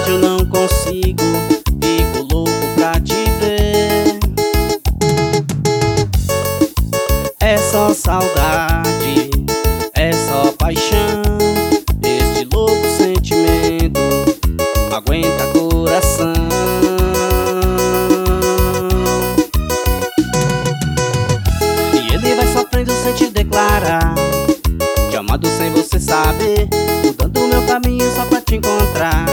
vejo, não consigo, fico louco pra te ver. É só saudade, é só paixão, este louco sentimento aguenta coração. E ele vai sofrendo sem te declarar, te amando sem você saber, mudando meu caminho só pra te encontrar.